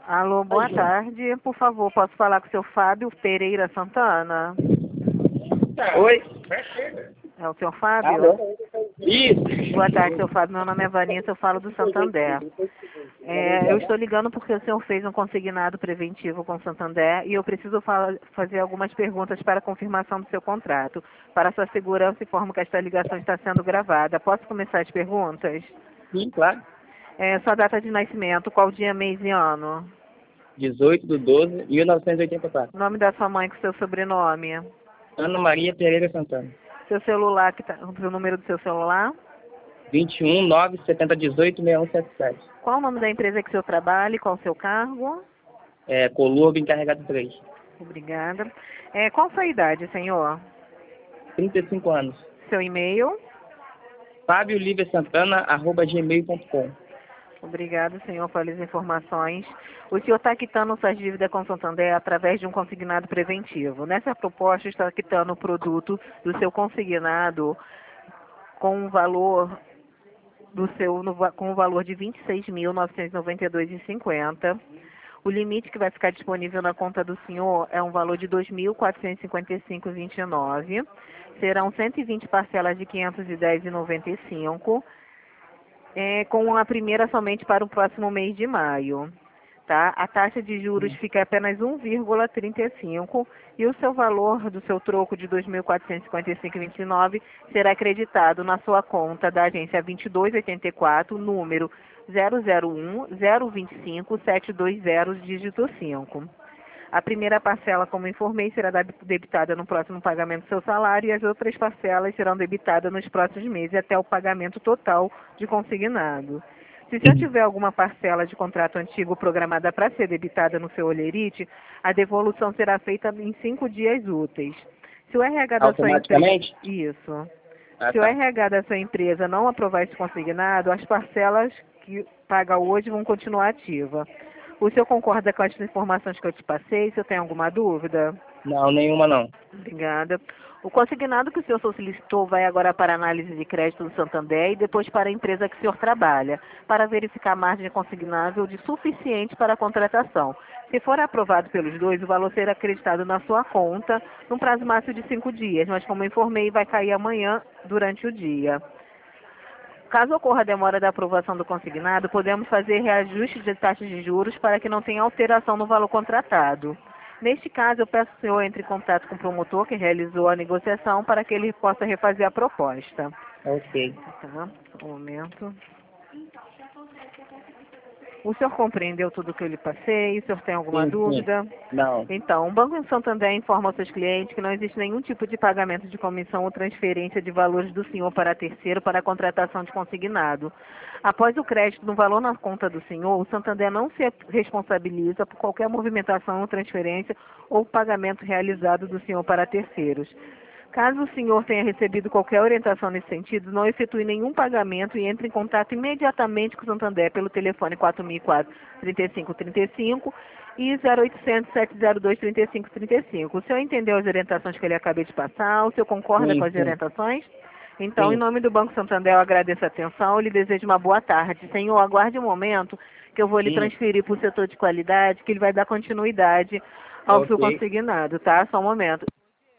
Alô, boa tarde. Por favor, posso falar com o seu Fábio Pereira Santana? Oi? É o seu Fábio? Alô? Isso. Boa tarde, seu Fábio. Meu nome é Vanessa, eu falo do Santander. Eu estou ligando porque o senhor fez um consignado preventivo com o Santander e eu preciso fazer algumas perguntas para confirmação do seu contrato. Para sua segurança, informo que esta ligação está sendo gravada. Posso começar as perguntas? Sim, claro. Sua data de nascimento, qual dia, mês e ano? 18/12/1984. Nome da sua mãe com seu sobrenome? Ana Maria Pereira Santana. Seu celular, o número do seu celular? 21 9 70 18 6177. Qual o nome da empresa que o senhor trabalha e qual o seu cargo? Colurbo encarregado 3. Obrigada. Qual a sua idade, senhor? 35 anos. Seu e-mail? FábioLívia-Santana@gmail.com. Obrigado, senhor, pelas informações. O senhor está quitando suas dívidas com o Santander através de um consignado preventivo. Nessa proposta, está quitando o produto do seu consignado com o valor com o valor de R$ 26.992,50. O limite que vai ficar disponível na conta do senhor é um valor de R$ 2.455,29. Serão 120 parcelas de R$ 510,95, com a primeira somente para o próximo mês de maio. Tá? A taxa de juros fica apenas 1,35 e o seu valor do seu troco de R$ 2.455,29 será acreditado na sua conta da agência 2284, número 001-025-720, dígito 5. A primeira parcela, como informei, será debitada no próximo pagamento do seu salário e as outras parcelas serão debitadas nos próximos meses até o pagamento total de consignado. Se o senhor tiver alguma parcela de contrato antigo programada para ser debitada no seu Olerite, a devolução será feita em 5 dias úteis. Se o RH da sua empresa... Automaticamente? Isso. Ah, Se o tá. RH da sua empresa não aprovar esse consignado, as parcelas que paga hoje vão continuar ativas. O senhor concorda com as informações que eu te passei? O senhor tem alguma dúvida? Não, nenhuma não. Obrigada. O consignado que o senhor solicitou vai agora para a análise de crédito do Santander e depois para a empresa que o senhor trabalha, para verificar a margem consignável de suficiente para a contratação. Se for aprovado pelos dois, o valor será acreditado na sua conta num prazo máximo de 5 dias, mas como eu informei, vai cair amanhã durante o dia. Caso ocorra a demora da aprovação do consignado, podemos fazer reajuste de taxas de juros para que não tenha alteração no valor contratado. Neste caso, eu peço que o senhor entre em contato com o promotor que realizou a negociação para que ele possa refazer a proposta. Ok. Tá, um momento. O senhor compreendeu tudo o que eu lhe passei? O senhor tem alguma Sim, sim. dúvida? Não. Então, o Banco Santander informa aos seus clientes que não existe nenhum tipo de pagamento de comissão ou transferência de valores do senhor para terceiro para a contratação de consignado. Após o crédito no valor na conta do senhor, o Santander não se responsabiliza por qualquer movimentação ou transferência ou pagamento realizado do senhor para terceiros. Caso o senhor tenha recebido qualquer orientação nesse sentido, não efetue nenhum pagamento e entre em contato imediatamente com o Santander pelo telefone 4004-3535 e 0800-702-3535. O senhor entendeu as orientações que eu lhe acabei de passar? O senhor concorda com Sim, as sim. orientações? Então, em Sim. nome do Banco Santander, eu agradeço a atenção e lhe desejo uma boa tarde. Senhor, aguarde um momento que eu vou lhe Sim. transferir para o setor de qualidade, que ele vai dar continuidade ao seu Ok. consignado, tá? Só um momento.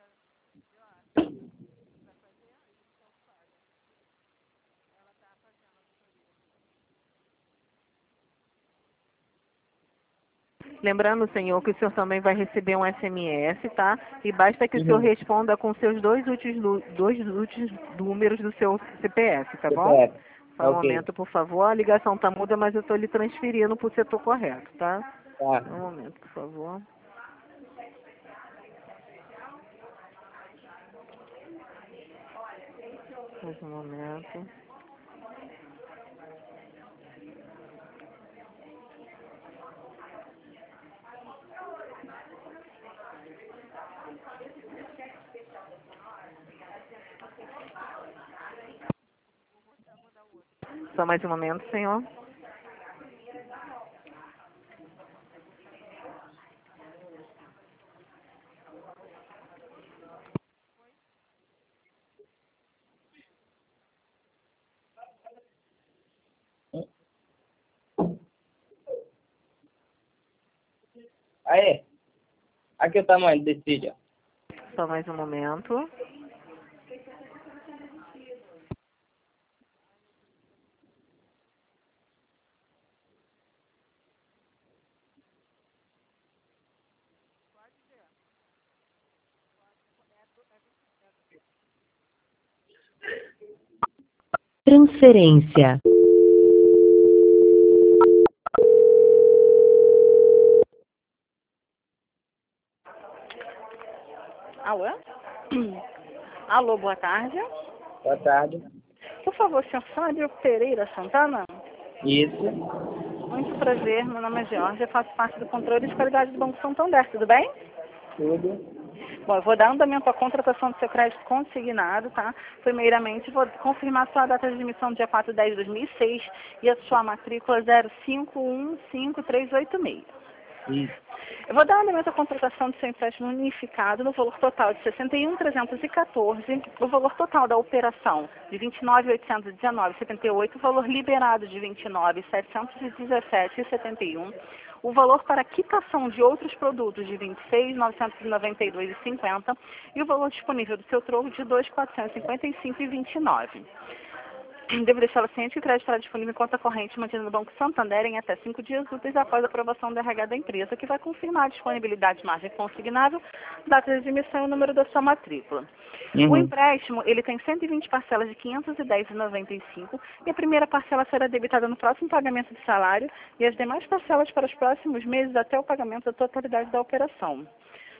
Lembrando, senhor, que o senhor também vai receber um SMS, tá? E basta que o senhor Uhum. responda com seus dois últimos números do seu CPF, tá bom? CPF. Só um Ok. momento, por favor. A ligação tá muda, mas eu estou lhe transferindo para o setor correto, tá? Tá. Um momento, por favor. Mais um momento. Só mais um momento, senhor. Aí, aqui é o tamanho desse vídeo. Só mais um momento. Transferência. Alô? Alô, boa tarde. Boa tarde. Por favor, senhor Fábio Pereira Santana? Isso. Muito prazer, meu nome é Georgia, faço parte do controle de qualidade do Banco Santander, tudo bem? Tudo. Bom, eu vou dar andamento à contratação do seu crédito consignado, tá? Primeiramente, vou confirmar sua data de emissão dia 4/10/2006 e a sua matrícula 0515386. Isso. Eu vou dar andamento à contratação do seu empréstimo unificado no valor total de R$ 61.314, o valor total da operação de R$ 29.819,78, o valor liberado de R$ 29.717,71, o valor para quitação de outros produtos de R$ 26.992,50 e o valor disponível do seu troco de R$ 2.455,29. Devo deixá-la ciente que o crédito estará disponível em conta corrente mantida no Banco Santander em até 5 dias úteis após a aprovação do RH da empresa, que vai confirmar a disponibilidade de margem consignável, data de emissão e o número da sua matrícula. O empréstimo, ele tem 120 parcelas de R$ 510,95 e a primeira parcela será debitada no próximo pagamento de salário e as demais parcelas para os próximos meses até o pagamento da totalidade da operação.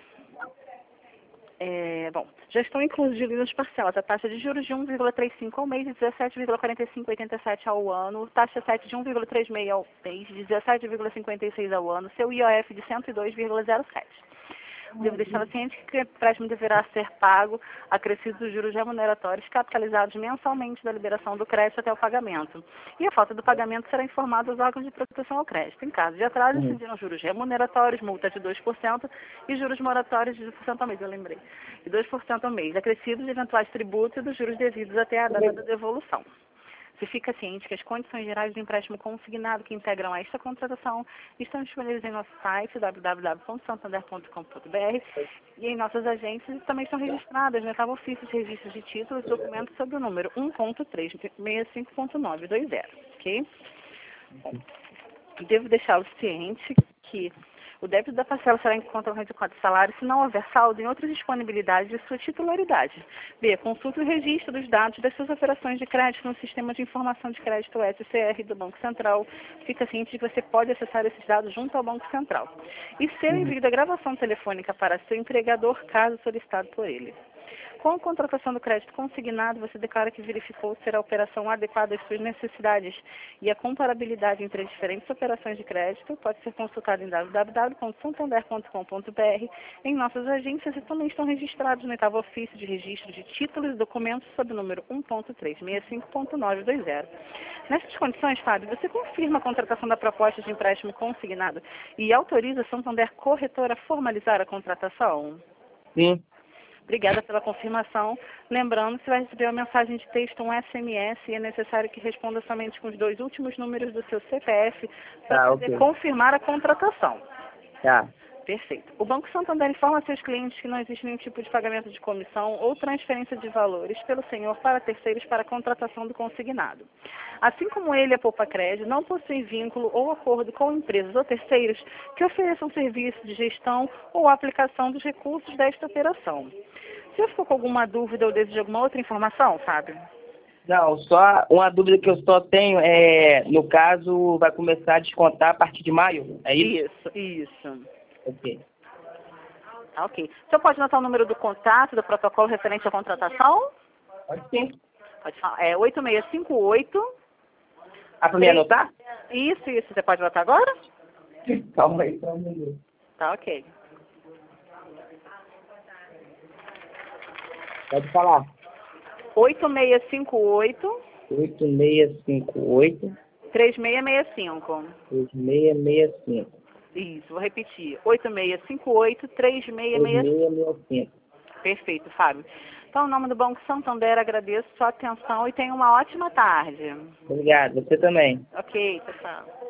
Bom, já estão incluídas nas parcelas a taxa de juros de 1,35 ao mês e 17,4587 ao ano, taxa 7 de 1,36 ao mês, 17,56 ao ano, seu IOF de 102,07. Devo deixar ciente que o empréstimo deverá ser pago acrescido dos juros remuneratórios capitalizados mensalmente da liberação do crédito até o pagamento. E a falta do pagamento será informada aos órgãos de proteção ao crédito. Em caso de atraso, incidirão juros remuneratórios, multa de 2% e juros moratórios de 2% ao mês, eu lembrei. E 2% ao mês, acrescidos de eventuais tributos e dos juros devidos até a data da devolução. Se fica ciente que as condições gerais do empréstimo consignado que integram esta contratação estão disponíveis em nosso site www.santander.com.br e em nossas agências também estão registradas no oitavo ofício de registros de títulos e documentos sob o número 1.365.920, ok? Bom, devo deixá-lo ciente que o débito da parcela será em conta corrente com de salário se não houver saldo em outras disponibilidades de sua titularidade. B. Consulte o registro dos dados das suas operações de crédito no Sistema de Informação de Crédito SCR do Banco Central. Fica ciente de que você pode acessar esses dados junto ao Banco Central. E C. Envie a gravação telefônica para seu empregador, caso solicitado por ele. Com a contratação do crédito consignado, você declara que verificou ser a operação adequada às suas necessidades e a comparabilidade entre as diferentes operações de crédito pode ser consultada em www.santander.com.br em nossas agências e também estão registrados no oitavo ofício de registro de títulos e documentos sob o número 1.365.920. Nessas condições, Fábio, você confirma a contratação da proposta de empréstimo consignado e autoriza a Santander Corretora a formalizar a contratação? Sim. Obrigada pela confirmação. Lembrando que você vai receber uma mensagem de texto, um SMS, e é necessário que responda somente com os 2 últimos números do seu CPF para poder confirmar a contratação. Tá. Perfeito. O Banco Santander informa a seus clientes que não existe nenhum tipo de pagamento de comissão ou transferência de valores pelo senhor para terceiros para a contratação do consignado. Assim como ele, a Poupa Crédito, não possui vínculo ou acordo com empresas ou terceiros que ofereçam serviço de gestão ou aplicação dos recursos desta operação. Você ficou com alguma dúvida ou deseja alguma outra informação, Fábio? Não, só uma dúvida que eu só tenho é, no caso, vai começar a descontar a partir de maio, é isso? Isso. Ok. Tá, ok. O senhor pode anotar o número do contato, do protocolo referente à contratação? Pode sim. Pode falar. É 8658. Ah, para me anotar? Isso. Você pode anotar agora? Calma aí, só um minuto. Tá, ok. Pode falar. 8658. 8658 3665. 3665. Isso, vou repetir. 8658 3665. 3665. Perfeito, Fábio. Então, em nome do Banco Santander, agradeço sua atenção e tenha uma ótima tarde. Obrigado, você também. Ok, pessoal.